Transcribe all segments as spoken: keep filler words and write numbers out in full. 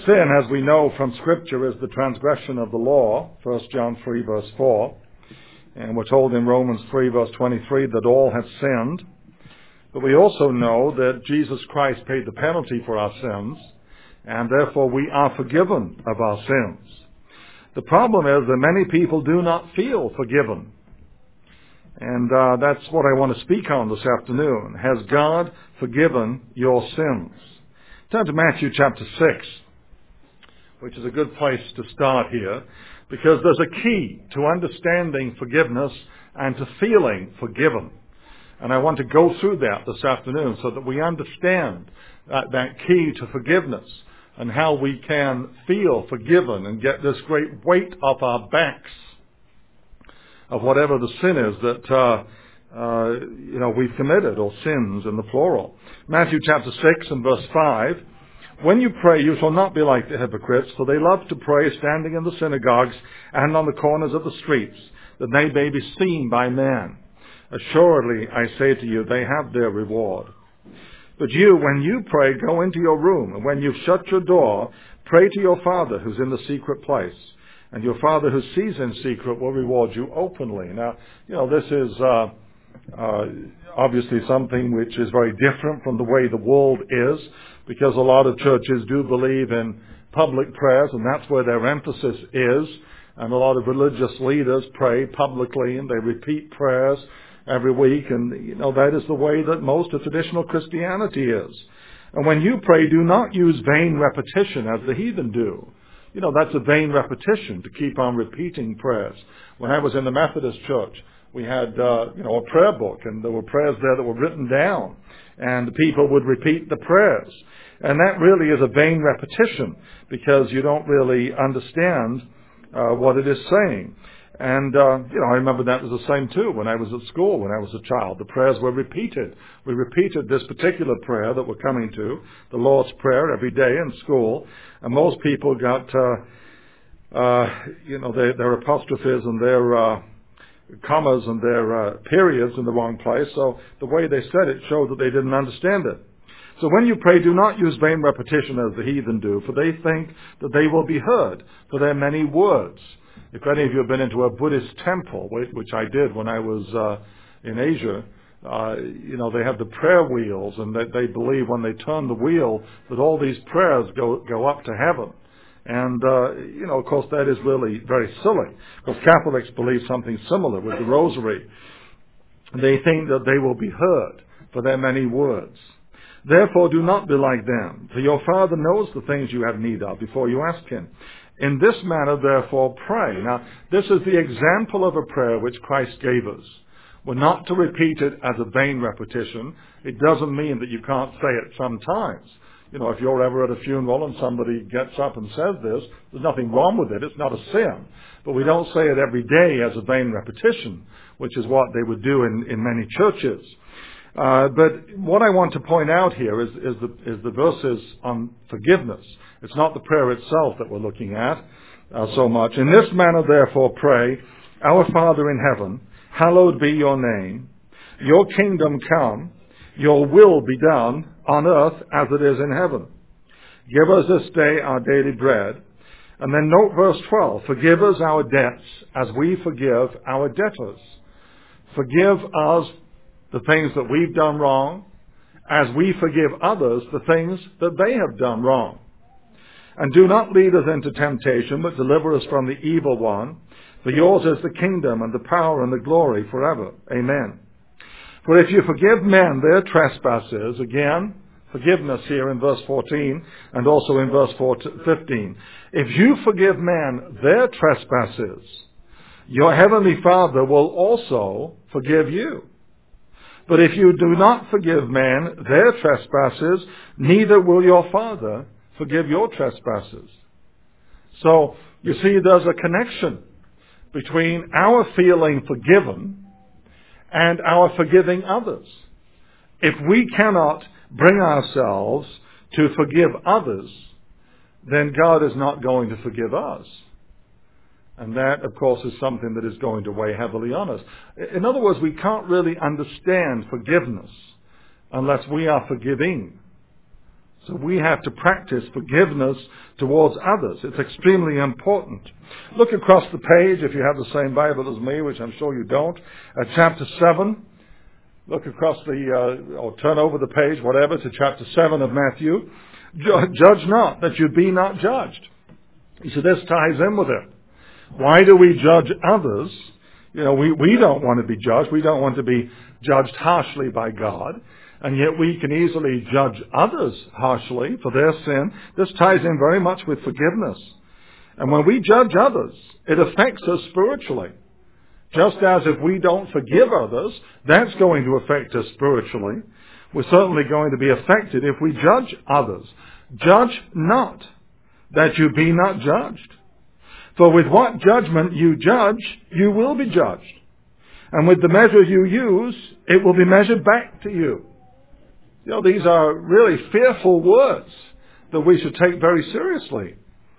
Sin, as we know from Scripture, is the transgression of the law, First John three, verse four. And we're told in Romans three, verse twenty-three, that all have sinned. But we also know that Jesus Christ paid the penalty for our sins, and therefore we are forgiven of our sins. The problem is that many people do not feel forgiven. And uh, that's what I want to speak on this afternoon. Has God forgiven your sins? Turn to Matthew chapter six, which is a good place to start here, because there's a key to understanding forgiveness and to feeling forgiven. And I want to go through that this afternoon so that we understand that, that key to forgiveness and how we can feel forgiven and get this great weight off our backs of whatever the sin is that uh, uh, you know we've committed, or sins in the plural. Matthew chapter six and verse five. When you pray, you shall not be like the hypocrites, for they love to pray standing in the synagogues and on the corners of the streets, that they may be seen by men. Assuredly, I say to you, they have their reward. But you, when you pray, go into your room, and when you've shut your door, pray to your Father who's in the secret place. And your Father who sees in secret will reward you openly. Now, you know, this is uh, uh, obviously something which is very different from the way the world is, because a lot of churches do believe in public prayers, and that's where their emphasis is. And a lot of religious leaders pray publicly, and they repeat prayers every week. And, you know, that is the way that most of traditional Christianity is. And when you pray, do not use vain repetition as the heathen do. You know, that's a vain repetition, to keep on repeating prayers. When I was in the Methodist church, we had, uh, you know, a prayer book, and there were prayers there that were written down, and people would repeat the prayers. And that really is a vain repetition, because you don't really understand uh, what it is saying. And, uh, you know, I remember that was the same too when I was at school, when I was a child. The prayers were repeated. We repeated this particular prayer that we're coming to, the Lord's Prayer, every day in school. And most people got, uh, uh, you know, their, their apostrophes and their uh, commas and their uh, periods in the wrong place. So the way they said it showed that they didn't understand it. So when you pray, do not use vain repetition as the heathen do, for they think that they will be heard for their many words. If any of you have been into a Buddhist temple, which I did when I was uh, in Asia, uh, you know, they have the prayer wheels, and they, they believe when they turn the wheel that all these prayers go, go up to heaven. And, uh, you know, of course, that is really very silly, because Catholics believe something similar with the rosary. They think that they will be heard for their many words. Therefore, do not be like them, for your Father knows the things you have need of before you ask him. In this manner, therefore, pray. Now, this is the example of a prayer which Christ gave us. We're not to repeat it as a vain repetition. It doesn't mean that you can't say it sometimes. You know, if you're ever at a funeral and somebody gets up and says this, there's nothing wrong with it. It's not a sin. But we don't say it every day as a vain repetition, which is what they would do in, in many churches. Uh, but what I want to point out here is, is, the, is the verses on forgiveness. It's not the prayer itself that we're looking at uh, so much. In this manner, therefore, pray, Our Father in heaven, hallowed be your name. Your kingdom come. Your will be done on earth as it is in heaven. Give us this day our daily bread. And then note verse twelve. Forgive us our debts as we forgive our debtors. Forgive us the things that we've done wrong, as we forgive others the things that they have done wrong. And do not lead us into temptation, but deliver us from the evil one. For yours is the kingdom and the power and the glory forever. Amen. For if you forgive men their trespasses, again, forgiveness here in verse fourteen and also in verse fifteen. If you forgive men their trespasses, your heavenly Father will also forgive you. But if you do not forgive men their trespasses, neither will your Father forgive your trespasses. So, you see, there's a connection between our feeling forgiven and our forgiving others. If we cannot bring ourselves to forgive others, then God is not going to forgive us. And that, of course, is something that is going to weigh heavily on us. In other words, we can't really understand forgiveness unless we are forgiving So we have to practice forgiveness towards others. It's extremely important. Look across the page, if you have the same Bible as me, which I'm sure you don't, at chapter seven. Look across the, uh, or turn over the page, whatever, to chapter seven of Matthew. Judge not, that you be not judged. You see, this ties in with it. Why do we judge others? You know, we, we don't want to be judged. We don't want to be judged harshly by God. And yet we can easily judge others harshly for their sin. This ties in very much with forgiveness. And when we judge others, it affects us spiritually. Just as if we don't forgive others, that's going to affect us spiritually. We're certainly going to be affected if we judge others. Judge not, that you be not judged. For with what judgment you judge, you will be judged. And with the measure you use, it will be measured back to you. You know, these are really fearful words that we should take very seriously.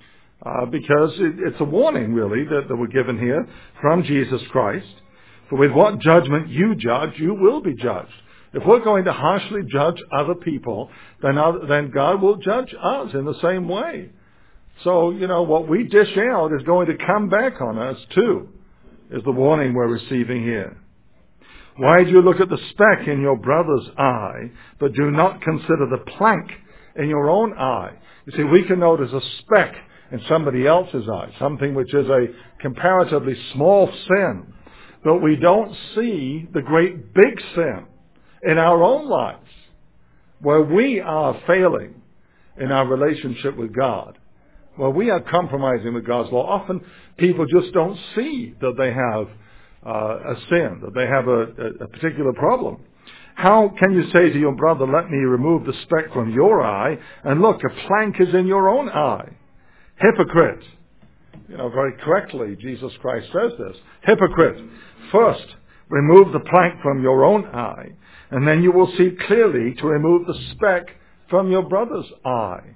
Uh, because it, it's a warning, really, that, that we're given here from Jesus Christ. For with what judgment you judge, you will be judged. If we're going to harshly judge other people, then, other, then God will judge us in the same way. So, you know, what we dish out is going to come back on us too, is the warning we're receiving here. Why do you look at the speck in your brother's eye, but do not consider the plank in your own eye? You see, we can notice a speck in somebody else's eye, something which is a comparatively small sin, but we don't see the great big sin in our own lives, where we are failing in our relationship with God, where we are compromising with God's law. Often people just don't see that they have uh, a sin, that they have a, a particular problem. How can you say to your brother, let me remove the speck from your eye, and look, a plank is in your own eye? Hypocrite. You know, very correctly, Jesus Christ says this. Hypocrite. First, remove the plank from your own eye, and then you will see clearly to remove the speck from your brother's eye.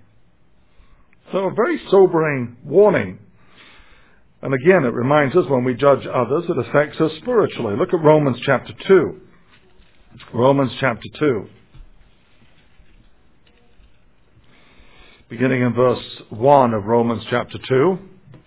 So a very sobering warning. And again, it reminds us when we judge others, it affects us spiritually. Look at Romans chapter two. Romans chapter two. Beginning in verse one of Romans chapter two.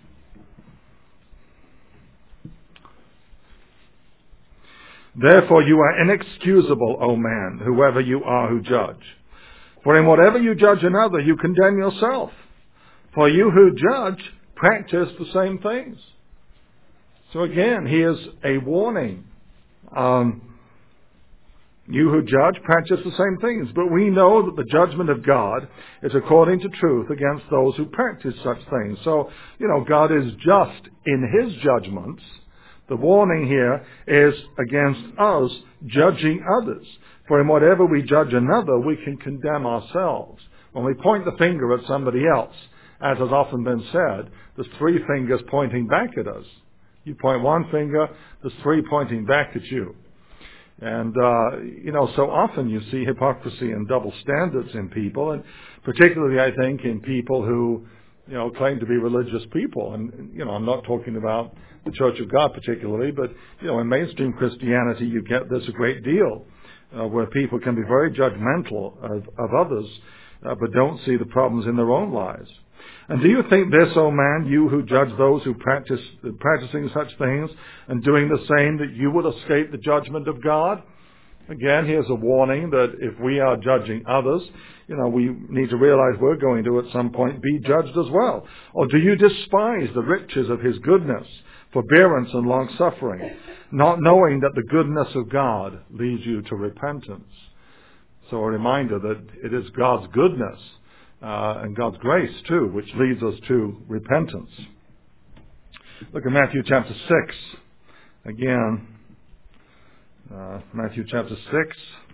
Therefore you are inexcusable, O man, whoever you are who judge. For in whatever you judge another, you condemn yourself. For you who judge practice the same things. So again, here's a warning. Um, you who judge practice the same things. But we know that the judgment of God is according to truth against those who practice such things. So, you know, God is just in his judgments. The warning here is against us judging others. For in whatever we judge another, we can condemn ourselves. When we point the finger at somebody else, as has often been said, there's three fingers pointing back at us. You point one finger, there's three pointing back at you. And, uh, you know, so often you see hypocrisy and double standards in people, and particularly, I think, in people who, you know, claim to be religious people. And, you know, I'm not talking about the Church of God particularly, but, you know, in mainstream Christianity, you get this a great deal, uh, where people can be very judgmental of, of others, uh, but don't see the problems in their own lives. And do you think this, O man, you who judge those who practice practicing such things and doing the same, that you will escape the judgment of God? Again, here's a warning that if we are judging others, you know, we need to realize we're going to at some point be judged as well. Or do you despise the riches of his goodness, forbearance and long-suffering, not knowing that the goodness of God leads you to repentance? So a reminder that it is God's goodness Uh, and God's grace, too, which leads us to repentance. Look at Matthew chapter six. Again, uh, Matthew chapter six.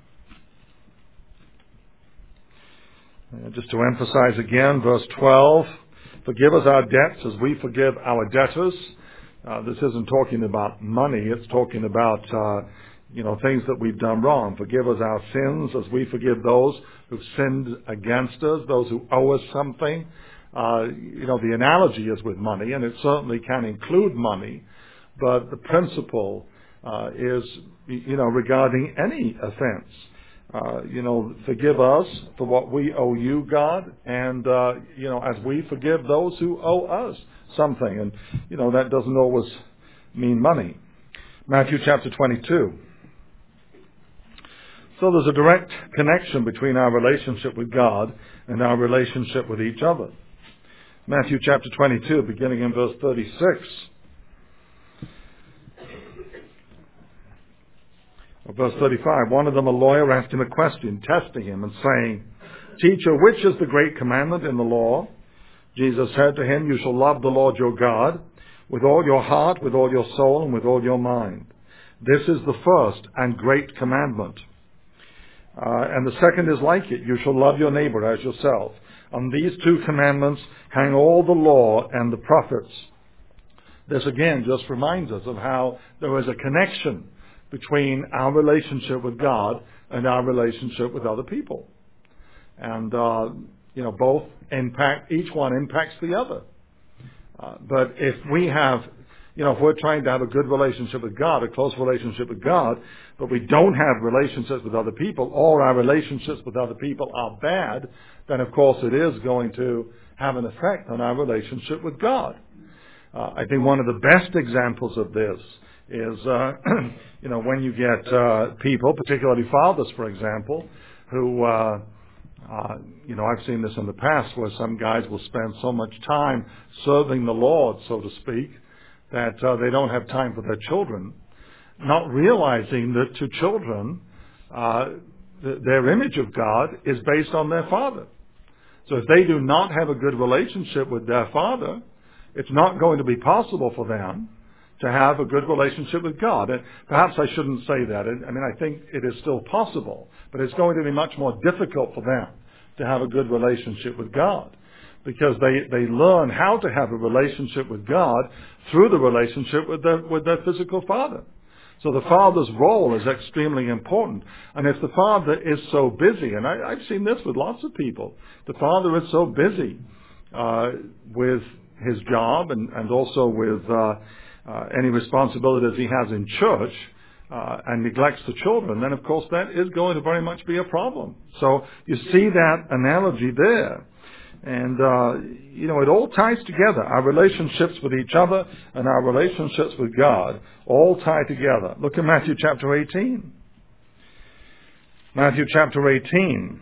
Uh, just to emphasize again, verse twelve. Forgive us our debts as we forgive our debtors. Uh, this isn't talking about money. It's talking about uh, you know, things that we've done wrong. Forgive us our sins as we forgive those who've sinned against us, those who owe us something. Uh, you know, the analogy is with money, and it certainly can include money, but the principle uh, is, you know, regarding any offense. Uh, you know, forgive us for what we owe you, God, and, uh, you know, as we forgive those who owe us something. And, you know, that doesn't always mean money. Matthew chapter twenty-two. So there's a direct connection between our relationship with God and our relationship with each other. Matthew chapter twenty-two, beginning in verse thirty-six. Or verse thirty-five, one of them, a lawyer, asked him a question, testing him and saying, Teacher, which is the great commandment in the law? Jesus said to him, You shall love the Lord your God with all your heart, with all your soul, and with all your mind. This is the first and great commandment. Uh, and the second is like it. You shall love your neighbor as yourself. On these two commandments hang all the law and the prophets. This again just reminds us of how there is a connection between our relationship with God and our relationship with other people. And, uh, you know, both impact, each one impacts the other. Uh, but if we have, you know, if we're trying to have a good relationship with God, a close relationship with God, but we don't have relationships with other people, or our relationships with other people are bad, then of course it is going to have an effect on our relationship with God. Uh, I think one of the best examples of this is, uh, you know, when you get uh, people, particularly fathers, for example, who, uh, uh, you know, I've seen this in the past where some guys will spend so much time serving the Lord, so to speak, that uh, they don't have time for their children, not realizing that to children, uh, th- their image of God is based on their father. So if they do not have a good relationship with their father, it's not going to be possible for them to have a good relationship with God. And perhaps I shouldn't say that. I mean, I think it is still possible, but it's going to be much more difficult for them to have a good relationship with God, because they, they learn how to have a relationship with God through the relationship with their, with their physical father. So the father's role is extremely important. And if the father is so busy, and I, I've seen this with lots of people, the father is so busy uh, with his job and, and also with uh, uh, any responsibilities he has in church, uh, and neglects the children, then of course that is going to very much be a problem. So you see that analogy there. And, uh, you know, it all ties together. Our relationships with each other and our relationships with God all tie together. Look at Matthew chapter eighteen. Matthew chapter eighteen.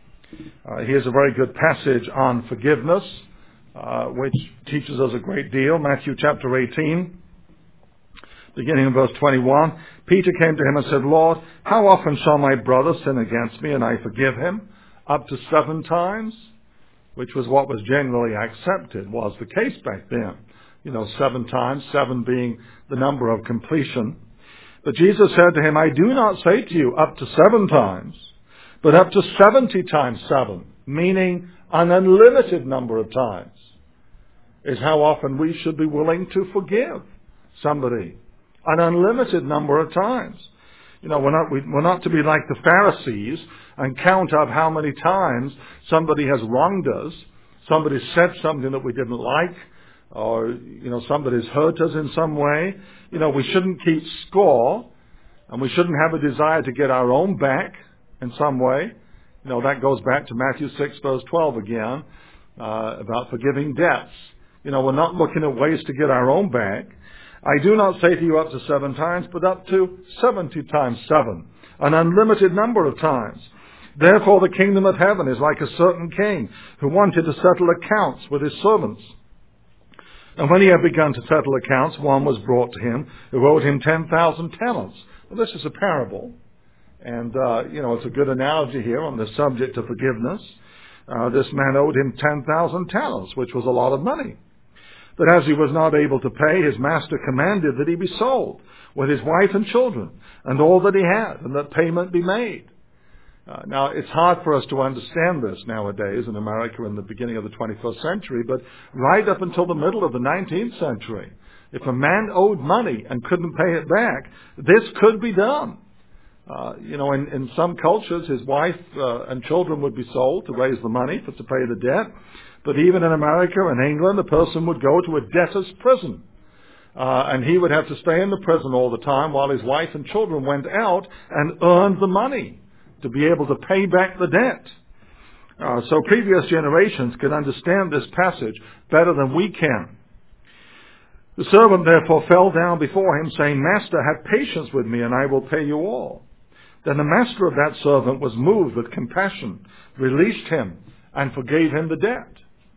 Uh, here's a very good passage on forgiveness, uh, which teaches us a great deal. Matthew chapter eighteen, beginning in verse twenty-one. Peter came to him and said, Lord, how often shall my brother sin against me and I forgive him? Up to seven times? Which was what was generally accepted, was the case back then. You know, seven times, seven being the number of completion. But Jesus said to him, I do not say to you up to seven times, but up to seventy times seven, meaning an unlimited number of times, is how often we should be willing to forgive somebody. An unlimited number of times. You know, we're not, we, we're not to be like the Pharisees and count up how many times somebody has wronged us, somebody said something that we didn't like, or, you know, somebody's hurt us in some way. You know, we shouldn't keep score, and we shouldn't have a desire to get our own back in some way. You know, that goes back to Matthew six, verse twelve again, uh, about forgiving debts. You know, we're not looking at ways to get our own back. I do not say to you up to seven times, but up to seventy times seven, an unlimited number of times. Therefore the kingdom of heaven is like a certain king who wanted to settle accounts with his servants. And when he had begun to settle accounts, one was brought to him who owed him ten thousand talents. Well, this is a parable. And, uh, you know, it's a good analogy here on the subject of forgiveness. Uh, this man owed him ten thousand talents, which was a lot of money. But as he was not able to pay, his master commanded that he be sold with his wife and children and all that he had, and that payment be made. Uh, now, it's hard for us to understand this nowadays in America in the beginning of the twenty-first century, but right up until the middle of the nineteenth century, if a man owed money and couldn't pay it back, this could be done. Uh, you know, in, in some cultures, his wife uh, and children would be sold to raise the money for, to pay the debt. But even in America and England, a person would go to a debtor's prison. Uh, and he would have to stay in the prison all the time while his wife and children went out and earned the money to be able to pay back the debt. Uh, so previous generations can understand this passage better than we can. The servant therefore fell down before him, saying, Master, have patience with me, and I will pay you all. Then the master of that servant was moved with compassion, released him, and forgave him the debt.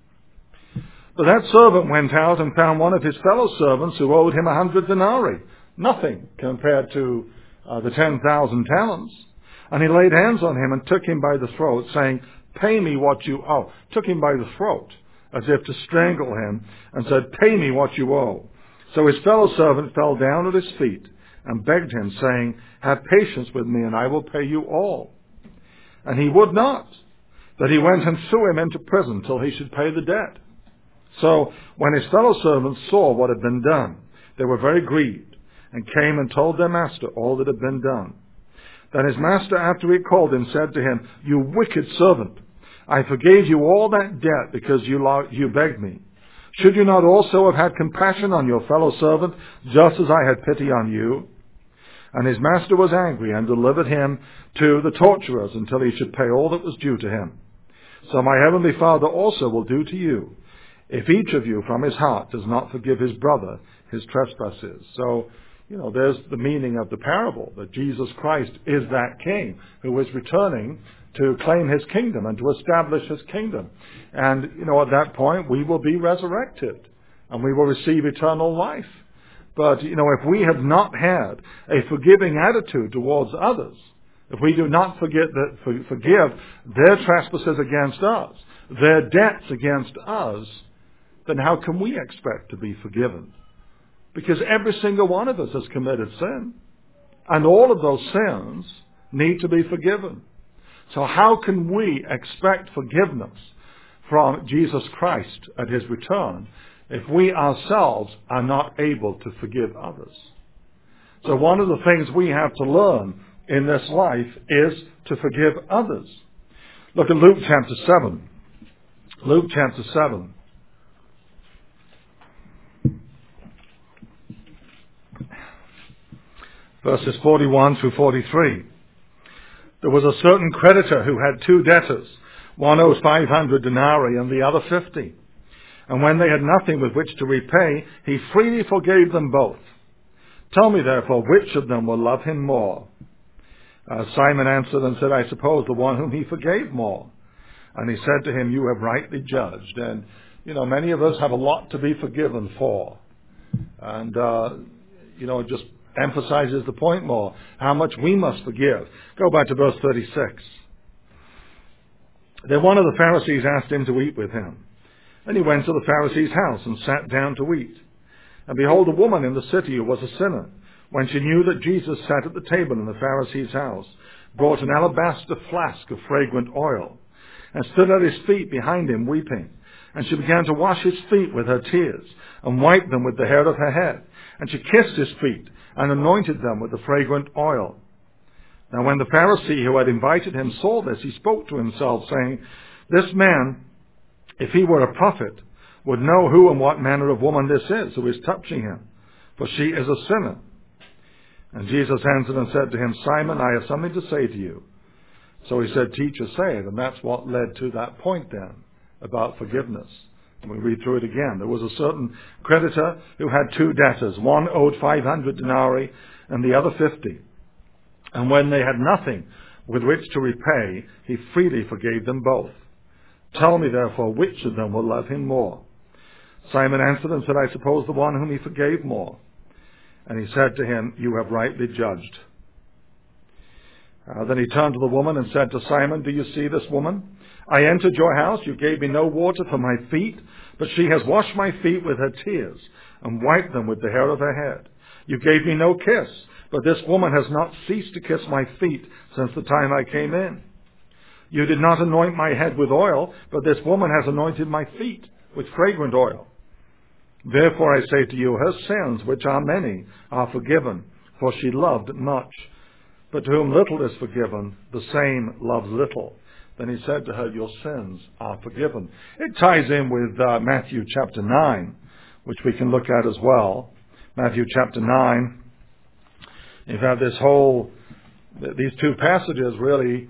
But that servant went out and found one of his fellow servants who owed him a hundred denarii, nothing compared to uh, the ten thousand talents. And he laid hands on him and took him by the throat, saying, Pay me what you owe. Took him by the throat, as if to strangle him, and said, Pay me what you owe. So his fellow servant fell down at his feet and begged him, saying, Have patience with me, and I will pay you all. And he would not, but he went and threw him into prison till he should pay the debt. So when his fellow servants saw what had been done, they were very grieved, and came and told their master all that had been done. Then his master, after he called him, said to him, You wicked servant, I forgave you all that debt because you, you begged me. Should you not also have had compassion on your fellow servant, just as I had pity on you? And his master was angry and delivered him to the torturers until he should pay all that was due to him. So my heavenly Father also will do to you, if each of you from his heart does not forgive his brother his trespasses. So, you know, there's the meaning of the parable, that Jesus Christ is that king who is returning to claim his kingdom and to establish his kingdom. And, you know, at that point, we will be resurrected and we will receive eternal life. But, you know, if we have not had a forgiving attitude towards others, if we do not forget that, for, forgive their trespasses against us, their debts against us, then how can we expect to be forgiven? Because every single one of us has committed sin. And all of those sins need to be forgiven. So how can we expect forgiveness from Jesus Christ at his return if we ourselves are not able to forgive others? So one of the things we have to learn in this life is to forgive others. Look at Luke chapter seven. Luke chapter seven. Verses forty-one through forty-three. There was a certain creditor who had two debtors. One owed five hundred denarii and the other fifty. And when they had nothing with which to repay, he freely forgave them both. Tell me therefore, which of them will love him more? Uh, Simon answered and said, I suppose the one whom he forgave more. And he said to him, You have rightly judged. And, you know, many of us have a lot to be forgiven for. And, uh, you know, it just emphasizes the point more, how much we must forgive. Go back to verse thirty-six. Then one of the Pharisees asked him to eat with him. And he went to the Pharisee's house and sat down to eat. And behold, a woman in the city who was a sinner, when she knew that Jesus sat at the table in the Pharisee's house, brought an alabaster flask of fragrant oil, and stood at his feet behind him weeping. And she began to wash his feet with her tears, and wiped them with the hair of her head. And she kissed his feet, and anointed them with the fragrant oil. Now when the Pharisee who had invited him saw this, he spoke to himself, saying, This man, if he were a prophet, would know who and what manner of woman this is who is touching him, for she is a sinner. And Jesus answered and said to him, Simon, I have something to say to you. So he said, Teacher, say it. And that's what led to that point then about forgiveness. And we read through it again. There was a certain creditor who had two debtors. One owed five hundred denarii and the other fifty. And when they had nothing with which to repay, he freely forgave them both. Tell me therefore, which of them will love him more? Simon answered and said, I suppose the one whom he forgave more. And he said to him, You have rightly judged. Uh, then he turned to the woman and said to Simon, Do you see this woman? I entered your house, you gave me no water for my feet, but she has washed my feet with her tears and wiped them with the hair of her head. You gave me no kiss, but this woman has not ceased to kiss my feet since the time I came in. You did not anoint my head with oil, but this woman has anointed my feet with fragrant oil. Therefore I say to you, her sins, which are many, are forgiven, for she loved much. But to whom little is forgiven, the same loves little. Then he said to her, Your sins are forgiven. It ties in with uh, Matthew chapter nine, which we can look at as well. Matthew chapter nine. You've had this whole th- these two passages really,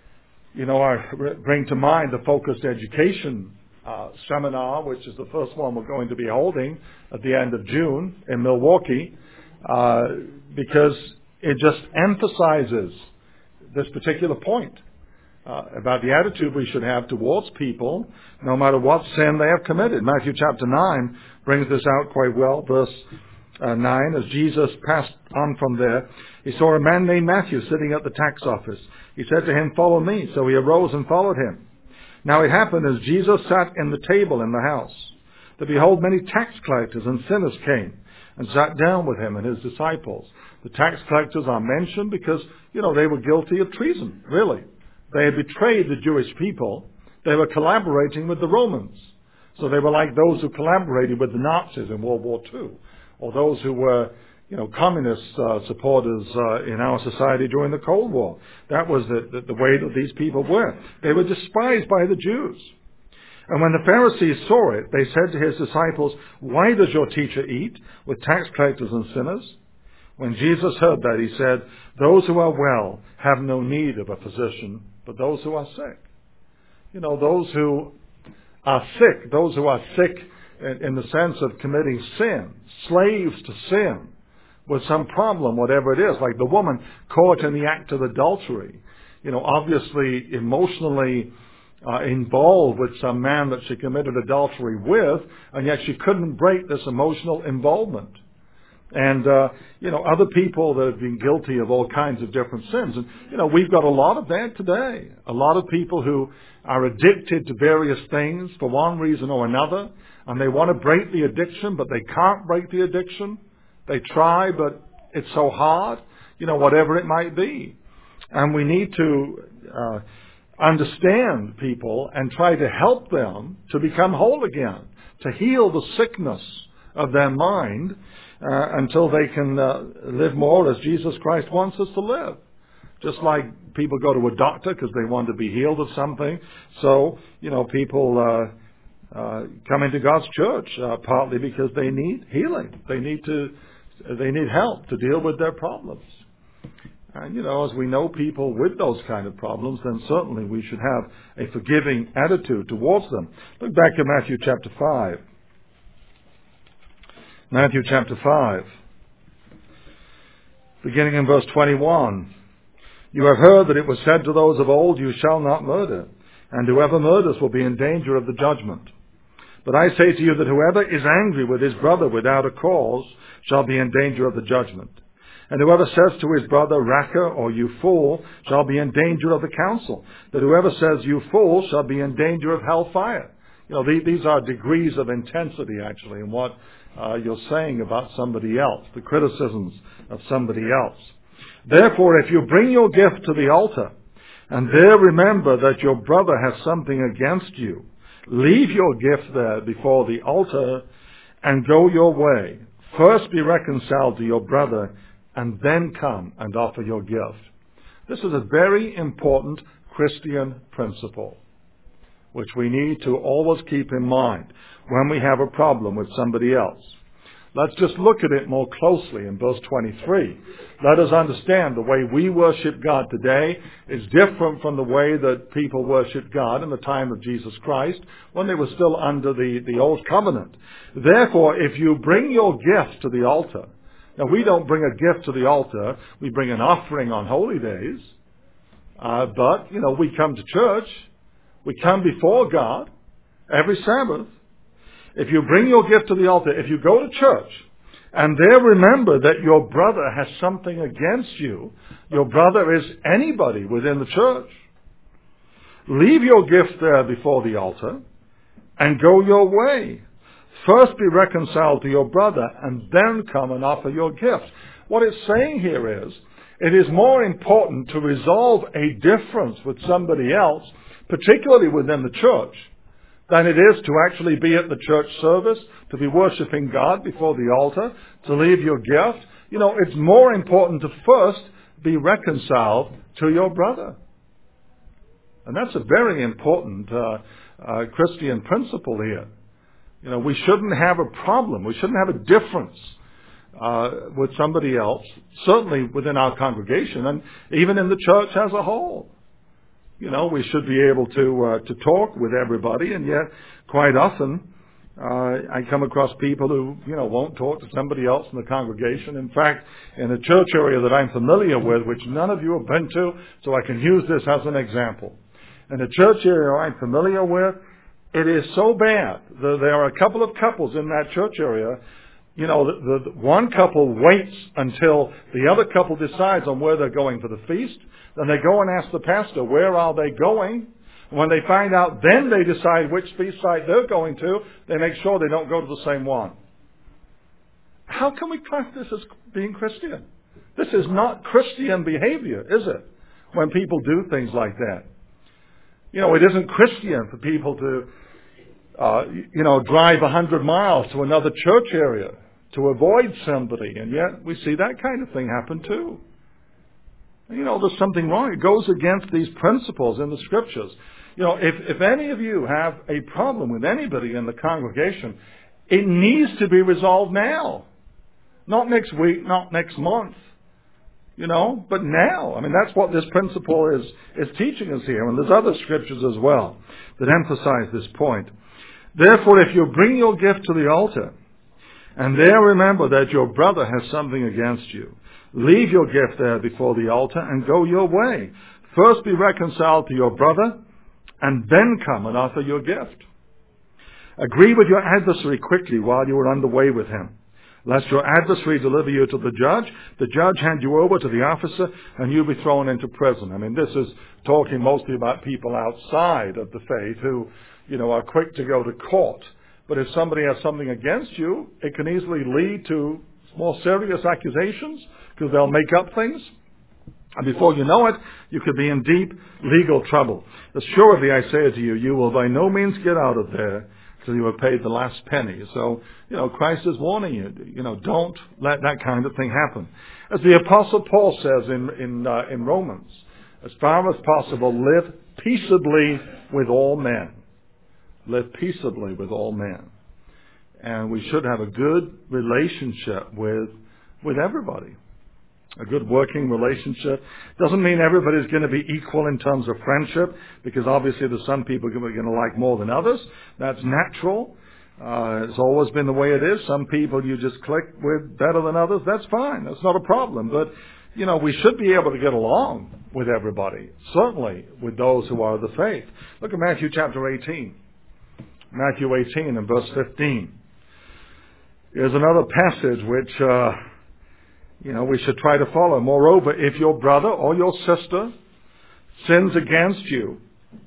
you know, are, bring to mind the Focused Education uh, seminar, which is the first one we're going to be holding at the end of June in Milwaukee, uh, because it just emphasizes this particular point uh, about the attitude we should have towards people, no matter what sin they have committed. Matthew chapter nine brings this out quite well. Verse uh, nine, as Jesus passed on from there, he saw a man named Matthew sitting at the tax office. He said to him, "Follow me." So he arose and followed him. Now it happened as Jesus sat in the table in the house, that behold, many tax collectors and sinners came and sat down with him and his disciples. The tax collectors are mentioned because, you know, they were guilty of treason, really. They had betrayed the Jewish people. They were collaborating with the Romans. So they were like those who collaborated with the Nazis in World War Two, or those who were, you know, communist uh, supporters uh, in our society during the Cold War. That was the, the, the way that these people were. They were despised by the Jews. And when the Pharisees saw it, they said to his disciples, "Why does your teacher eat with tax collectors and sinners?" When Jesus heard that, he said, "Those who are well have no need of a physician, but those who are sick." You know, those who are sick, those who are sick in, in the sense of committing sin, slaves to sin, with some problem, whatever it is, like the woman caught in the act of adultery, you know, obviously emotionally uh, involved with some man that she committed adultery with, and yet she couldn't break this emotional involvement. And, uh, you know, other people that have been guilty of all kinds of different sins. And, you know, we've got a lot of that today. A lot of people who are addicted to various things for one reason or another, and they want to break the addiction, but they can't break the addiction. They try, but it's so hard, you know, whatever it might be. And we need to uh, understand people and try to help them to become whole again, to heal the sickness of their mind uh, until they can uh, live more as Jesus Christ wants us to live. Just like people go to a doctor because they want to be healed of something, so, you know, people uh, uh, come into God's church uh, partly because they need healing. They need to They need help to deal with their problems. And, you know, as we know people with those kind of problems, then certainly we should have a forgiving attitude towards them. Look back at Matthew chapter five. Matthew chapter five, beginning in verse twenty-one. "You have heard that it was said to those of old, 'You shall not murder, and whoever murders will be in danger of the judgment.' But I say to you that whoever is angry with his brother without a cause shall be in danger of the judgment. And whoever says to his brother, 'Raca,' or 'You fool,' shall be in danger of the council. But whoever says, 'You fool,' shall be in danger of hellfire." You know, these are degrees of intensity, actually, in what uh, you're saying about somebody else, the criticisms of somebody else. "Therefore, if you bring your gift to the altar, and there remember that your brother has something against you, leave your gift there before the altar and go your way. First be reconciled to your brother, and then come and offer your gift." This is a very important Christian principle, which we need to always keep in mind when we have a problem with somebody else. Let's just look at it more closely in verse twenty-three. Let us understand the way we worship God today is different from the way that people worshiped God in the time of Jesus Christ when they were still under the, the old covenant. "Therefore, if you bring your gift to the altar," now we don't bring a gift to the altar, we bring an offering on holy days, uh, but, you know, we come to church, we come before God every Sabbath. If you bring your gift to the altar, if you go to church, and there remember that your brother has something against you, your brother is anybody within the church, leave your gift there before the altar and go your way. First be reconciled to your brother and then come and offer your gift. What it's saying here is, it is more important to resolve a difference with somebody else, particularly within the church, than it is to actually be at the church service, to be worshiping God before the altar, to leave your gift. You know, it's more important to first be reconciled to your brother. And that's a very important uh, uh, Christian principle here. You know, we shouldn't have a problem. We shouldn't have a difference uh, with somebody else, certainly within our congregation and even in the church as a whole. You know, we should be able to uh, to talk with everybody, and yet quite often uh, I come across people who, you know, won't talk to somebody else in the congregation. In fact, in a church area that I'm familiar with, which none of you have been to, so I can use this as an example. In a church area I'm familiar with, it is so bad that there are a couple of couples in that church area. You know, the, the one couple waits until the other couple decides on where they're going for the feast. Then they go and ask the pastor, where are they going? When they find out, then they decide which feast site they're going to. They make sure they don't go to the same one. How can we class this as being Christian? This is not Christian behavior, is it? When people do things like that. You know, it isn't Christian for people to, uh, you know, drive a hundred miles to another church area to avoid somebody. And yet we see that kind of thing happen too. You know, there's something wrong. It goes against these principles in the Scriptures. You know, if, if any of you have a problem with anybody in the congregation, it needs to be resolved now. Not next week, not next month. You know, but now. I mean, that's what this principle is, is teaching us here. And there's other Scriptures as well that emphasize this point. Therefore, if you bring your gift to the altar, and there remember that your brother has something against you, leave your gift there before the altar and go your way. First be reconciled to your brother, and then come and offer your gift. Agree with your adversary quickly while you are underway with him, lest your adversary deliver you to the judge, the judge hand you over to the officer, and you be thrown into prison. I mean, this is talking mostly about people outside of the faith who, you know, are quick to go to court. But if somebody has something against you, it can easily lead to more serious accusations, because they'll make up things. And before you know it, you could be in deep legal trouble. Assuredly, I say to you, you will by no means get out of there till you have paid the last penny. So, you know, Christ is warning you, you know, don't let that kind of thing happen. As the Apostle Paul says in, in, uh, in Romans, as far as possible, live peaceably with all men. Live peaceably with all men. And we should have a good relationship with, with everybody. A good working relationship. Doesn't mean everybody's going to be equal in terms of friendship, because obviously there's some people who are going to like more than others. That's natural. Uh, it's always been the way it is. Some people you just click with better than others. That's fine. That's not a problem. But, you know, we should be able to get along with everybody. Certainly with those who are of the faith. Look at Matthew chapter eighteen. Matthew eighteen and verse fifteen. Here's another passage which, uh, you know, we should try to follow. Moreover, if your brother or your sister sins against you,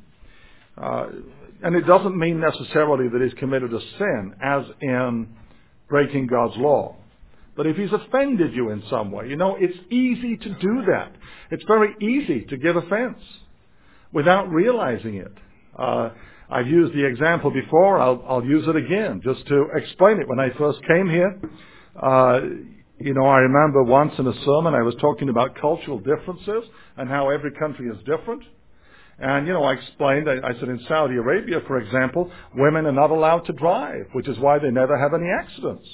uh, and it doesn't mean necessarily that he's committed a sin, as in breaking God's law. But if he's offended you in some way, you know, it's easy to do that. It's very easy to give offense without realizing it. Uh, I've used the example before. I'll, I'll use it again just to explain it. When I first came here, uh, you know, I remember once in a sermon I was talking about cultural differences and how every country is different. And, you know, I explained, I, I said in Saudi Arabia, for example, women are not allowed to drive, which is why they never have any accidents.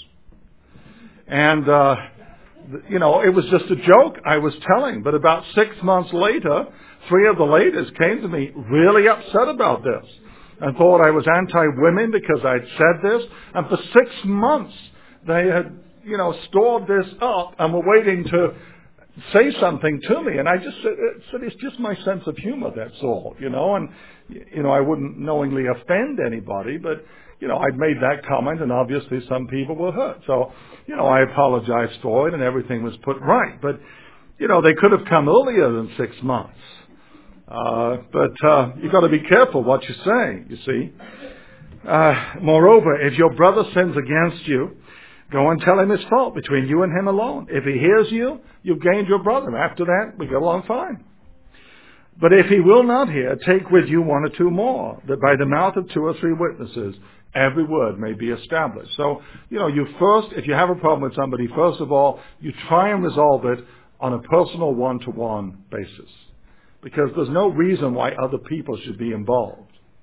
And, uh, you know, it was just a joke I was telling. But about six months later, three of the ladies came to me really upset about this and thought I was anti-women because I'd said this. And for six months, they had, you know, stored this up and were waiting to say something to me. And I just said, said, it's just my sense of humor, that's all, you know. And, you know, I wouldn't knowingly offend anybody, but, you know, I'd made that comment, and obviously some people were hurt. So, you know, I apologized for it, and everything was put right. But, you know, they could have come earlier than six months. Uh, but uh, you've got to be careful what you say, you see. Uh, moreover, if your brother sins against you, go and tell him his fault between you and him alone. If he hears you, you've gained your brother. After that, we get along fine. But if he will not hear, take with you one or two more, that by the mouth of two or three witnesses, every word may be established. So, you know, you first, if you have a problem with somebody, first of all, you try and resolve it on a personal one-to-one basis. Because there's no reason why other people should be involved.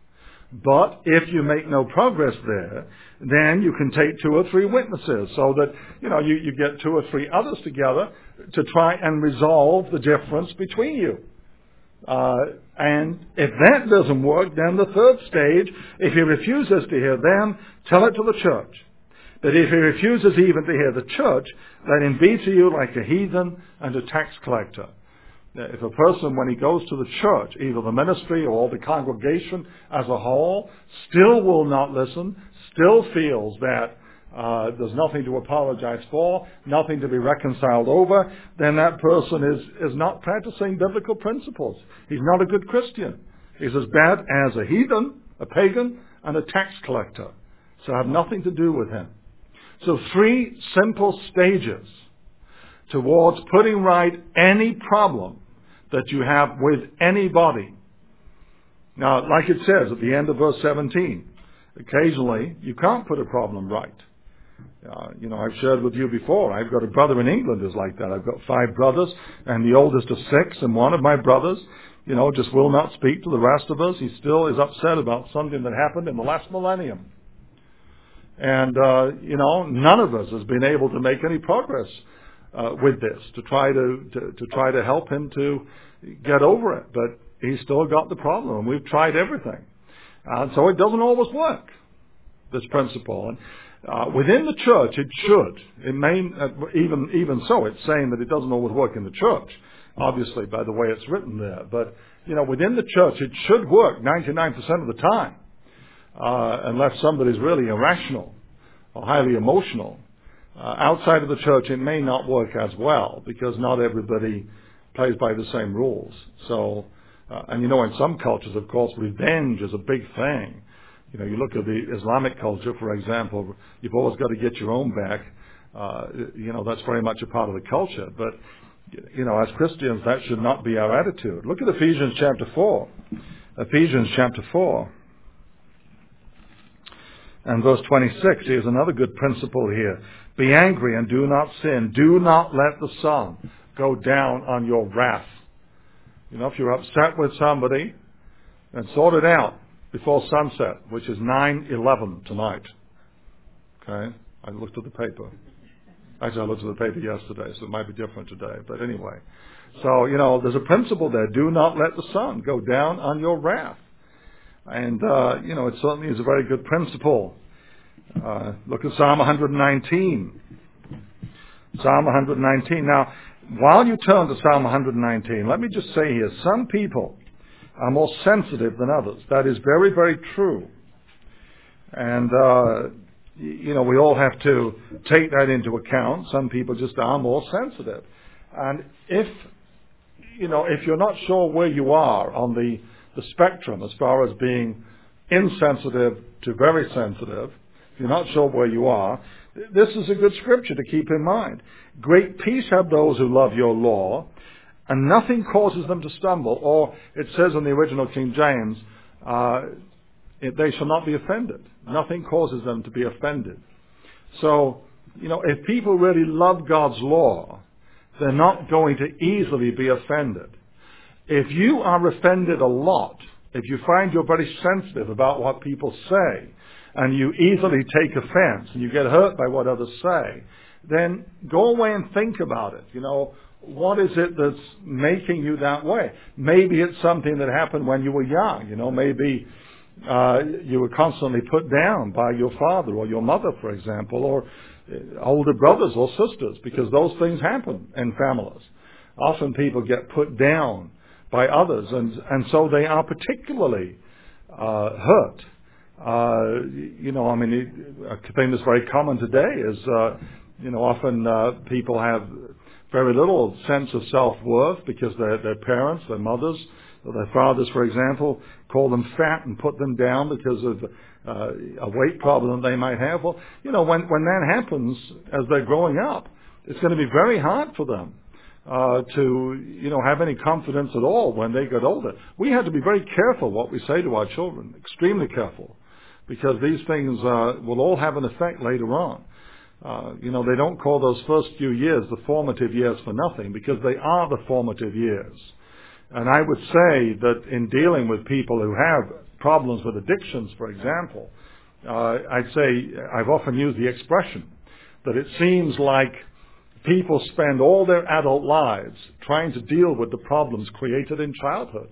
But if you make no progress there, then you can take two or three witnesses so that, you know, you, you get two or three others together to try and resolve the difference between you. Uh, and if that doesn't work, then the third stage, if he refuses to hear them, tell it to the church. But if he refuses even to hear the church, let him be to you like a heathen and a tax collector. If a person, when he goes to the church, either the ministry or the congregation as a whole, still will not listen, still feels that uh, there's nothing to apologize for, nothing to be reconciled over, then that person is, is not practicing biblical principles. He's not a good Christian. He's as bad as a heathen, a pagan, and a tax collector. So have nothing to do with him. So three simple stages towards putting right any problem that you have with anybody. Now, like it says at the end of verse seventeen, occasionally you can't put a problem right. Uh, you know, I've shared with you before, I've got a brother in England who's like that. I've got five brothers, and the oldest of six, and one of my brothers, you know, just will not speak to the rest of us. He still is upset about something that happened in the last millennium. And, uh, you know, none of us has been able to make any progress Uh, with this, to try to, to, to try to help him to get over it. But he's still got the problem, and we've tried everything. And so it doesn't always work, this principle. And uh, within the church, it should. It may, uh, even, even so, it's saying that it doesn't always work in the church, obviously, by the way it's written there. But, you know, within the church, it should work ninety-nine percent of the time, uh, unless somebody's really irrational or highly emotional. Uh, outside of the church, it may not work as well because not everybody plays by the same rules. So, uh, and you know, in some cultures, of course, revenge is a big thing. You know, you look at the Islamic culture, for example, you've always got to get your own back. Uh, you know, that's very much a part of the culture. But, you know, as Christians, that should not be our attitude. Look at Ephesians chapter four. Ephesians chapter four. And verse twenty-six, here's another good principle here. Be angry and do not sin. Do not let the sun go down on your wrath. You know, if you're upset with somebody, then sort it out before sunset, which is nine eleven tonight. Okay? I looked at the paper. Actually, I looked at the paper yesterday, so it might be different today. But anyway. So, you know, there's a principle there. Do not let the sun go down on your wrath. And, uh, you know, it certainly is a very good principle. Uh, look at Psalm one nineteen. Psalm one nineteen. Now, while you turn to Psalm one nineteen, let me just say here, some people are more sensitive than others. That is very, very true. And, uh, you know, we all have to take that into account. Some people just are more sensitive. And if, you know, if you're not sure where you are on the, the spectrum as far as being insensitive to very sensitive, if you're not sure where you are, this is a good scripture to keep in mind. Great peace have those who love your law, and nothing causes them to stumble. Or it says in the original King James, uh, it, they shall not be offended. Nothing causes them to be offended. So, you know, if people really love God's law, they're not going to easily be offended. If you are offended a lot, if you find you're very sensitive about what people say, and you easily take offense, and you get hurt by what others say, then go away and think about it. You know, what is it that's making you that way? Maybe it's something that happened when you were young. You know, maybe uh, you were constantly put down by your father or your mother, for example, or older brothers or sisters, because those things happen in families. Often people get put down by others, and, and so they are particularly uh, hurt. Uh, you know, I mean, a thing that's very common today is, uh, you know, often uh, people have very little sense of self-worth because their, their parents, their mothers, or their fathers, for example, call them fat and put them down because of uh, a weight problem that they might have. Well, you know, when, when that happens as they're growing up, it's going to be very hard for them uh, to, you know, have any confidence at all when they get older. We have to be very careful what we say to our children, extremely careful. Because these things uh, will all have an effect later on. Uh, you know, they don't call those first few years the formative years for nothing, because they are the formative years. And I would say that in dealing with people who have problems with addictions, for example, uh, I'd say I've often used the expression that it seems like people spend all their adult lives trying to deal with the problems created in childhood.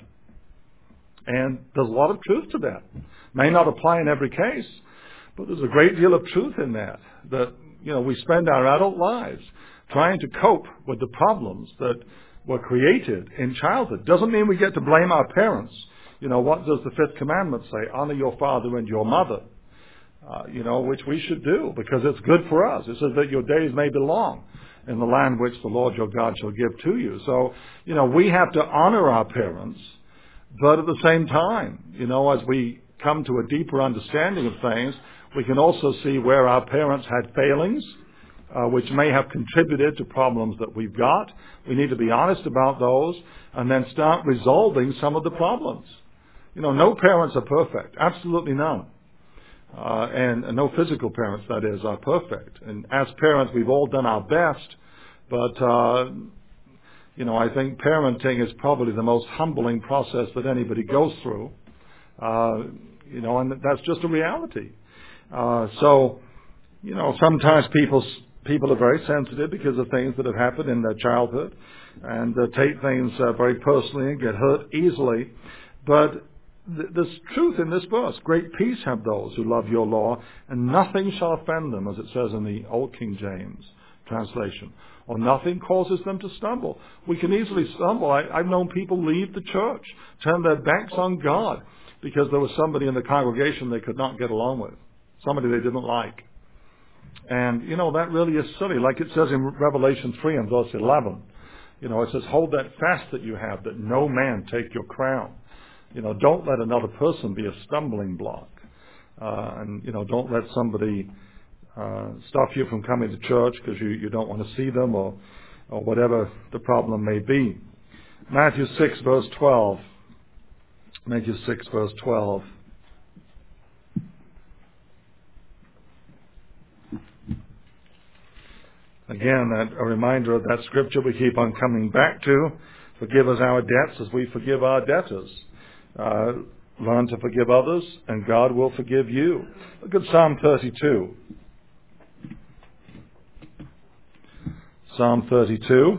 And there's a lot of truth to that. May not apply in every case, but there's a great deal of truth in that. That, you know, we spend our adult lives trying to cope with the problems that were created in childhood. Doesn't mean we get to blame our parents. You know, what does the fifth commandment say? Honor your father and your mother. Uh, you know, which we should do because it's good for us. It says that your days may be long in the land which the Lord your God shall give to you. So, you know, we have to honor our parents, but at the same time, you know, as we come to a deeper understanding of things, we can also see where our parents had failings, uh, which may have contributed to problems that we've got. We need to be honest about those and then start resolving some of the problems. You know, no parents are perfect. Absolutely none. Uh, and, and no physical parents, that is, are perfect. And as parents, we've all done our best. But, uh, you know, I think parenting is probably the most humbling process that anybody goes through. Uh, you know, and that's just a reality. Uh, so, you know, sometimes people people are very sensitive because of things that have happened in their childhood and uh, take things uh, very personally and get hurt easily. But th- there's truth in this verse. Great peace have those who love your law, and nothing shall offend them, as it says in the Old King James translation. Or nothing causes them to stumble. We can easily stumble. I, I've known people leave the church, turn their backs on God, because there was somebody in the congregation they could not get along with, somebody they didn't like. And, you know, that really is silly. Like it says in Revelation three and verse eleven, you know, it says, hold that fast that you have, that no man take your crown. You know, don't let another person be a stumbling block. Uh, and, you know, don't let somebody uh, stop you from coming to church because you, you don't want to see them or, or whatever the problem may be. Matthew six, verse twelve. Matthew six, verse twelve. Again, that, a reminder of that scripture we keep on coming back to. Forgive us our debts as we forgive our debtors. Uh, learn to forgive others, and God will forgive you. Look at Psalm thirty-two. Psalm thirty-two.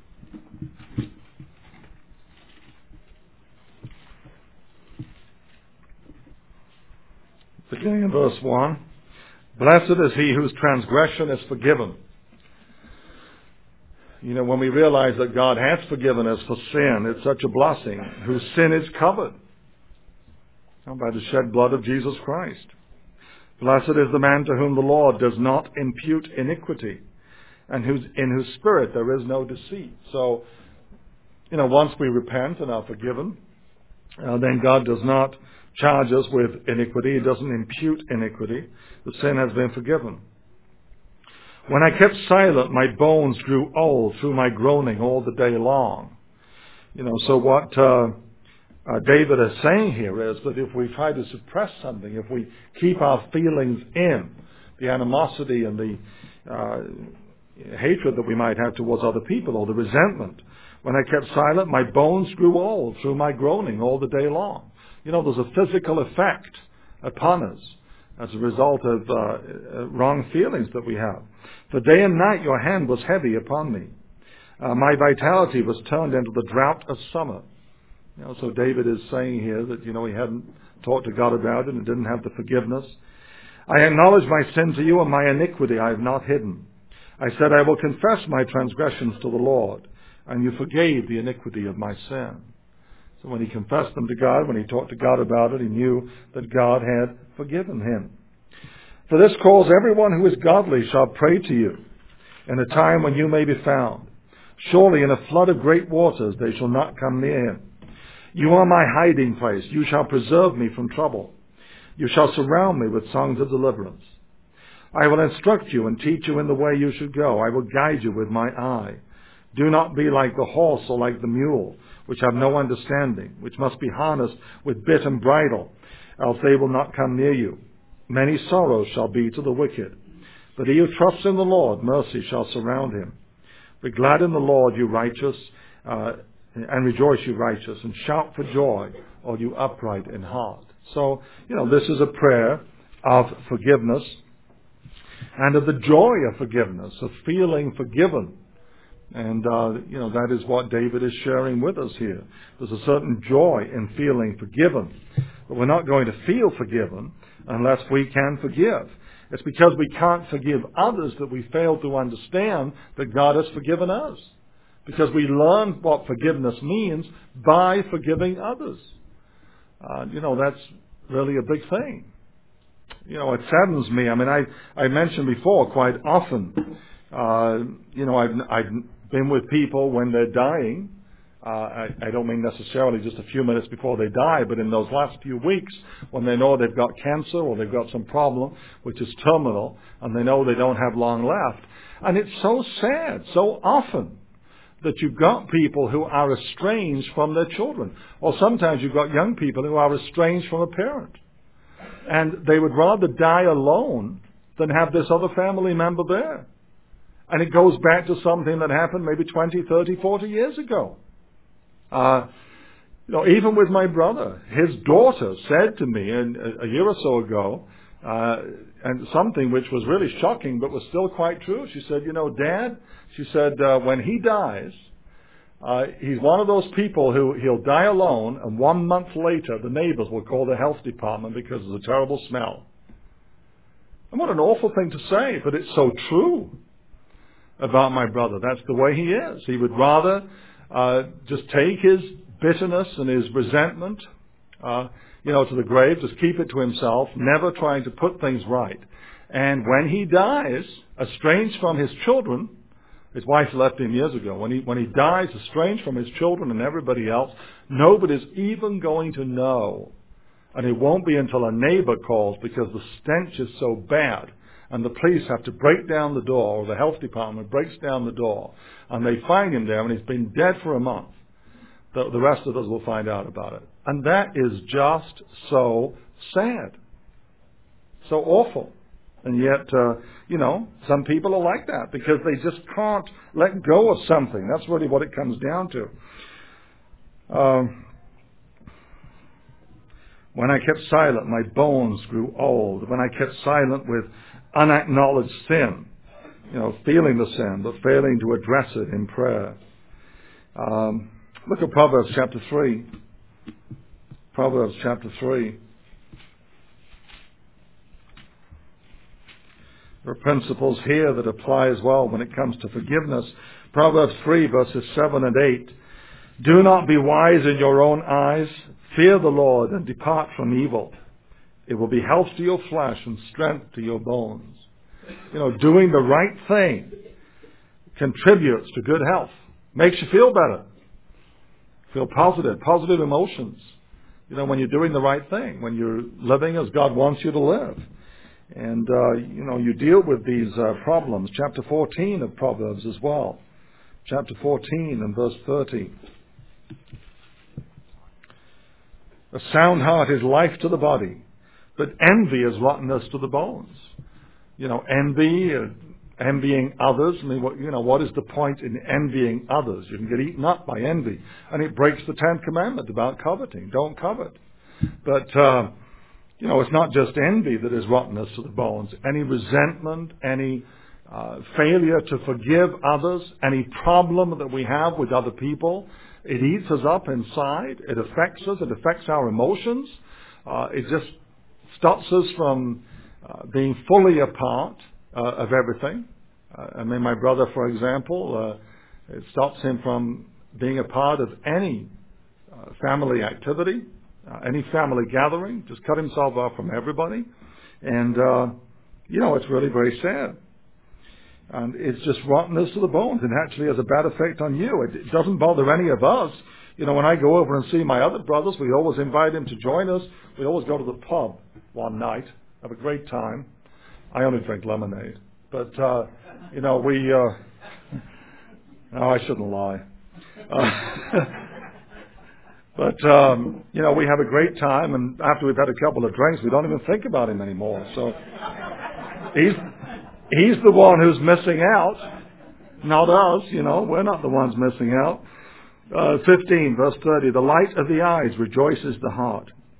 Beginning in verse one. Blessed is he whose transgression is forgiven. You know, when we realize that God has forgiven us for sin, it's such a blessing, whose sin is covered by the shed blood of Jesus Christ. Blessed is the man to whom the Lord does not impute iniquity, and whose, in whose spirit there is no deceit. So, you know, once we repent and are forgiven, uh, then God does not charge us with iniquity. He doesn't impute iniquity. The sin has been forgiven. When I kept silent, my bones grew old through my groaning all the day long. You know, so what uh, uh, David is saying here is that if we try to suppress something, if we keep our feelings in, the animosity and the uh, hatred that we might have towards other people or the resentment, when I kept silent, my bones grew old through my groaning all the day long. You know, there's a physical effect upon us as a result of uh, wrong feelings that we have. For day and night your hand was heavy upon me. Uh, my vitality was turned into the drought of summer. You know, so David is saying here that, you know, he hadn't talked to God about it and didn't have the forgiveness. I acknowledge my sin to you, and my iniquity I have not hidden. I said, I will confess my transgressions to the Lord, and you forgave the iniquity of my sin. So when he confessed them to God, when he talked to God about it, he knew that God had forgiven him. For this cause everyone who is godly shall pray to you in a time when you may be found. Surely in a flood of great waters they shall not come near him. You are my hiding place. You shall preserve me from trouble. You shall surround me with songs of deliverance. I will instruct you and teach you in the way you should go. I will guide you with my eye. Do not be like the horse or like the mule, which have no understanding, which must be harnessed with bit and bridle, else they will not come near you. Many sorrows shall be to the wicked, but he who trusts in the Lord, mercy shall surround him. Be glad in the Lord, you righteous, uh, and rejoice, you righteous, and shout for joy, all you upright in heart. So, you know, this is a prayer of forgiveness and of the joy of forgiveness, of feeling forgiven. And, uh, you know, that is what David is sharing with us here. There's a certain joy in feeling forgiven. But we're not going to feel forgiven unless we can forgive. It's because we can't forgive others that we fail to understand that God has forgiven us. Because we learn what forgiveness means by forgiving others. Uh, you know, that's really a big thing. You know, it saddens me. I mean, I, I mentioned before quite often, uh, you know, I've, I've been with people when they're dying. Uh, I, I don't mean necessarily just a few minutes before they die, but in those last few weeks when they know they've got cancer or they've got some problem which is terminal and they know they don't have long left. And it's so sad, so often, that you've got people who are estranged from their children. Or sometimes you've got young people who are estranged from a parent. And they would rather die alone than have this other family member there. And it goes back to something that happened maybe twenty, thirty, forty years ago. Uh, you know, even with my brother, his daughter said to me in, a, a year or so ago, uh, and something which was really shocking but was still quite true. She said, you know, Dad, she said, uh, when he dies, uh, he's one of those people who he'll die alone, and one month later the neighbors will call the health department because there's a terrible smell. And what an awful thing to say, but it's so true about my brother. That's the way he is. He would rather uh, just take his bitterness and his resentment, uh, you know, to the grave, just keep it to himself, never trying to put things right. And when he dies, estranged from his children, his wife left him years ago. When he, when he dies, estranged from his children and everybody else, nobody's even going to know. And it won't be until a neighbor calls because the stench is so bad. And the police have to break down the door, or the health department breaks down the door, and they find him there, and he's been dead for a month. The, the rest of us will find out about it. And that is just so sad. So awful. And yet, uh, you know, some people are like that because they just can't let go of something. That's really what it comes down to. Um, when I kept silent, my bones grew old. When I kept silent with unacknowledged sin, you know, feeling the sin, but failing to address it in prayer. Um, look at Proverbs chapter three. Proverbs chapter three. There are principles here that apply as well when it comes to forgiveness. Proverbs three, verses seven and eight. Do not be wise in your own eyes. Fear the Lord and depart from evil. It will be health to your flesh and strength to your bones. You know, doing the right thing contributes to good health. Makes you feel better. Feel positive, positive emotions. You know, when you're doing the right thing, when you're living as God wants you to live. And, uh, you know, you deal with these uh, problems. Chapter fourteen of Proverbs as well. Chapter fourteen and verse thirty. A sound heart is life to the body, but envy is rottenness to the bones. You know, envy, uh, envying others. I mean, what, you know, what is the point in envying others? You can get eaten up by envy. And it breaks the Ten Commandments about coveting. Don't covet. But, uh, you know, it's not just envy that is rottenness to the bones. Any resentment, any uh, failure to forgive others, any problem that we have with other people, it eats us up inside. It affects us. It affects our emotions. Uh, it just stops us from uh, being fully a part uh, of everything. Uh, I mean, my brother, for example, uh, it stops him from being a part of any uh, family activity, uh, any family gathering. Just cut himself off from everybody. And, uh, you know, it's really very sad. And it's just rottenness to the bones, and actually has a bad effect on you. It, it doesn't bother any of us. You know, when I go over and see my other brothers, we always invite them to join us. We always go to the pub one night, have a great time. I only drink lemonade. But, uh, you know, we... Uh, no, I shouldn't lie. Uh, but, um, you know, we have a great time, and after we've had a couple of drinks, we don't even think about him anymore. So he's... He's the one who's missing out, not us, you know. We're not the ones missing out. Uh, fifteen, verse thirty, the light of the eyes rejoices the heart.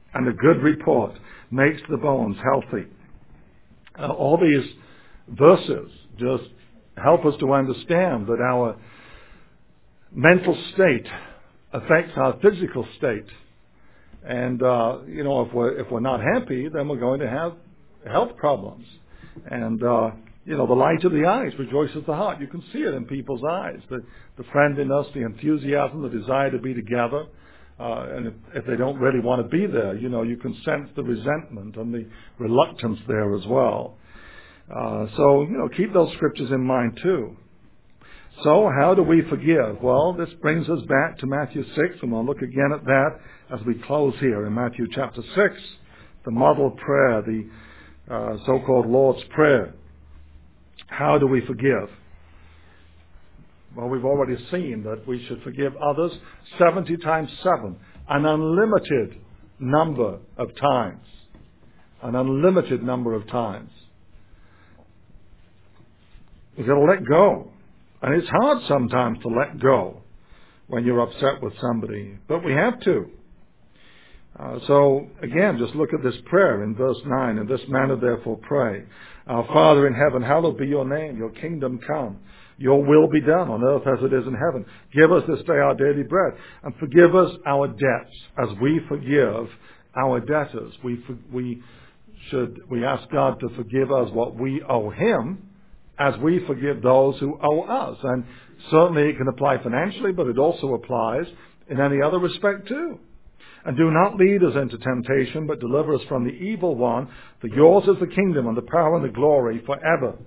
and a good report makes the bones healthy. Uh, all these verses just help us to understand that our mental state affects our physical state. And, uh, you know, if we're, if we're not happy, then we're going to have health problems. And, uh, you know, the light of the eyes rejoices the heart. You can see it in people's eyes. The, the friendliness, the enthusiasm, the desire to be together. Uh, and if, if they don't really want to be there, you know, you can sense the resentment and the reluctance there as well. Uh, so, you know, keep those scriptures in mind too. So, how do we forgive? Well, this brings us back to Matthew six, and we'll look again at that as we close here in Matthew chapter six, the model prayer, the uh, so-called Lord's Prayer. How do we forgive? Well, we've already seen that we should forgive others seventy times seven, an unlimited number of times. An unlimited number of times. We've got to let go. And it's hard sometimes to let go when you're upset with somebody, but we have to. Uh, so, again, just look at this prayer in verse nine. In this manner, therefore, pray. Our Father in heaven, hallowed be your name. Your kingdom come. Your will be done on earth as it is in heaven. Give us this day our daily bread. And forgive us our debts as we forgive our debtors. We, we should, we ask God to forgive us what we owe Him, as we forgive those who owe us. And certainly it can apply financially, but it also applies in any other respect too. And do not lead us into temptation, but deliver us from the evil one. For yours is the kingdom and the power and the glory forever.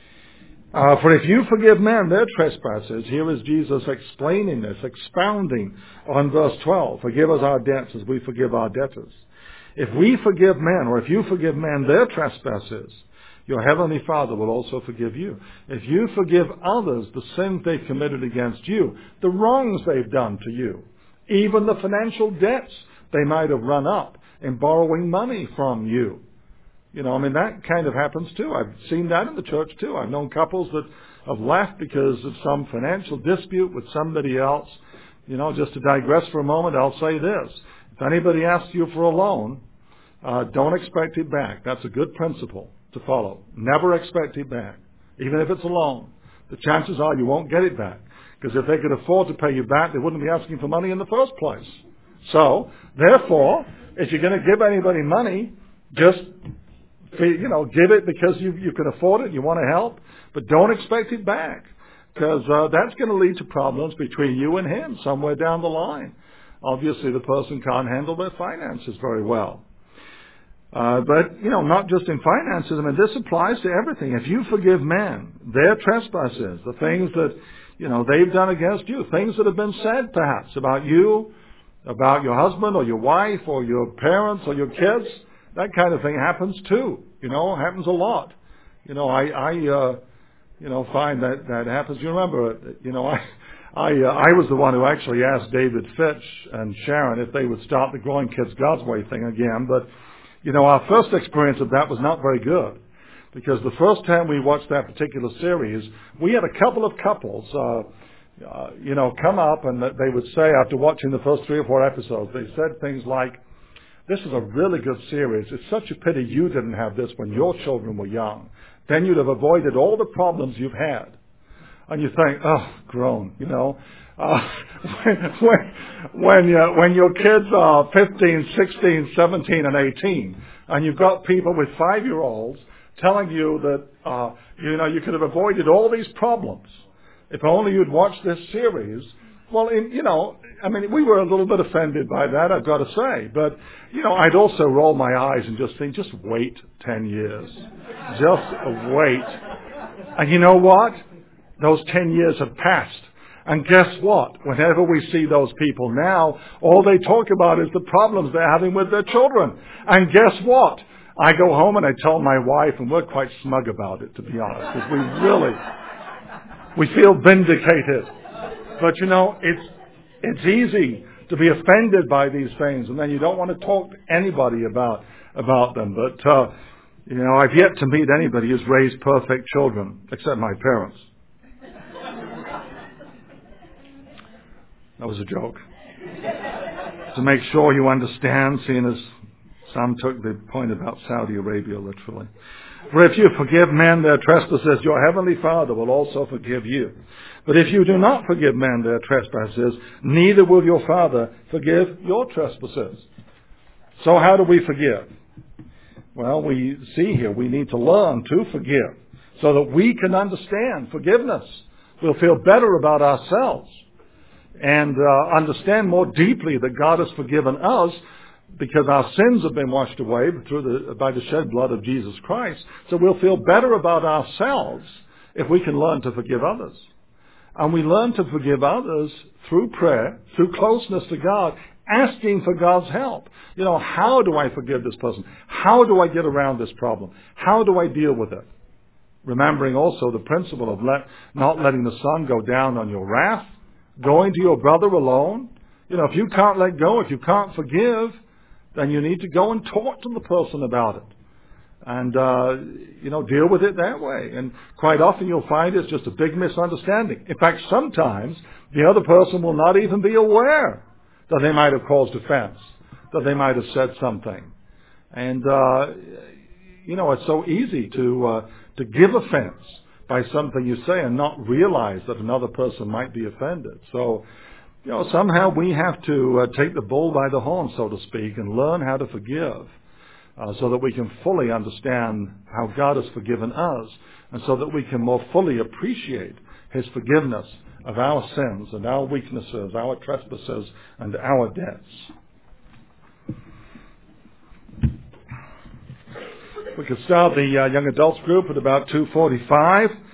Uh, for if you forgive men their trespasses, here is Jesus explaining this, expounding on verse twelve. Forgive us our debts as we forgive our debtors. If we forgive men, or if you forgive men their trespasses, your heavenly Father will also forgive you. If you forgive others the sins they've committed against you, the wrongs they've done to you, even the financial debts they might have run up in borrowing money from you. You know, I mean, that kind of happens too. I've seen that in the church too. I've known couples that have left because of some financial dispute with somebody else. You know, just to digress for a moment, I'll say this. If anybody asks you for a loan, uh, don't expect it back. That's a good principle to follow. Never expect it back, even if it's a loan. The chances are you won't get it back, because if they could afford to pay you back, they wouldn't be asking for money in the first place. So, therefore, if you're going to give anybody money, just, you know, give it because you, you can afford it, you want to help, but don't expect it back, because uh, that's going to lead to problems between you and him somewhere down the line. Obviously, the person can't handle their finances very well. Uh, but, you know, not just in finances. I mean, this applies to everything. If you forgive men their trespasses, the things that, you know, they've done against you, things that have been said perhaps about you, about your husband or your wife or your parents or your kids, that kind of thing happens too. You know, happens a lot. You know, I, I, uh, you know, find that that happens. You remember, you know, I, I, uh, I was the one who actually asked David Fitch and Sharon if they would start the Growing Kids God's Way thing again, but you know, our first experience of that was not very good, because the first time we watched that particular series, we had a couple of couples, uh, uh, you know, come up and they would say after watching the first three or four episodes, they said things like, this is a really good series. It's such a pity you didn't have this when your children were young. Then you'd have avoided all the problems you've had. And you think, oh, grown, you know. Uh, when, when, you, when your kids are fifteen, sixteen, seventeen, and eighteen, and you've got people with five-year-olds telling you that, uh, you know, you could have avoided all these problems if only you'd watched this series. Well, in, you know, I mean, we were a little bit offended by that, I've got to say. But, you know, I'd also roll my eyes and just think, just wait ten years. Just wait. And you know what? Those ten years have passed. And guess what? Whenever we see those people now, all they talk about is the problems they're having with their children. And guess what? I go home and I tell my wife, and we're quite smug about it, to be honest, because we really, we feel vindicated. But you know, it's, it's easy to be offended by these things, and then you don't want to talk to anybody about, about them. But, uh, you know, I've yet to meet anybody who's raised perfect children, except my parents. That was a joke. To make sure you understand, seeing as Some took the point about Saudi Arabia literally. For if you forgive men their trespasses, your heavenly Father will also forgive you. But if you do not forgive men their trespasses, neither will your Father forgive your trespasses. So how do we forgive? Well, we see here we need to learn to forgive so that we can understand forgiveness. We'll feel better about ourselves and uh, understand more deeply that God has forgiven us because our sins have been washed away through the, by the shed blood of Jesus Christ. So we'll feel better about ourselves if we can learn to forgive others. And we learn to forgive others through prayer, through closeness to God, asking for God's help. You know, how do I forgive this person? How do I get around this problem? How do I deal with it? Remembering also the principle of let, not letting the sun go down on your wrath, going to your brother alone. You know, if you can't let go, if you can't forgive, then you need to go and talk to the person about it. And, uh, you know, deal with it that way. And quite often you'll find it's just a big misunderstanding. In fact, sometimes the other person will not even be aware that they might have caused offense, that they might have said something. And, uh, you know, it's so easy to, uh, to give offense by something you say and not realize that another person might be offended. So, you know, somehow we have to uh, take the bull by the horn, so to speak, and learn how to forgive. Uh, so that we can fully understand how God has forgiven us, and so that we can more fully appreciate His forgiveness of our sins and our weaknesses, our trespasses, and our debts. We could start the uh, young adults group at about two forty-five.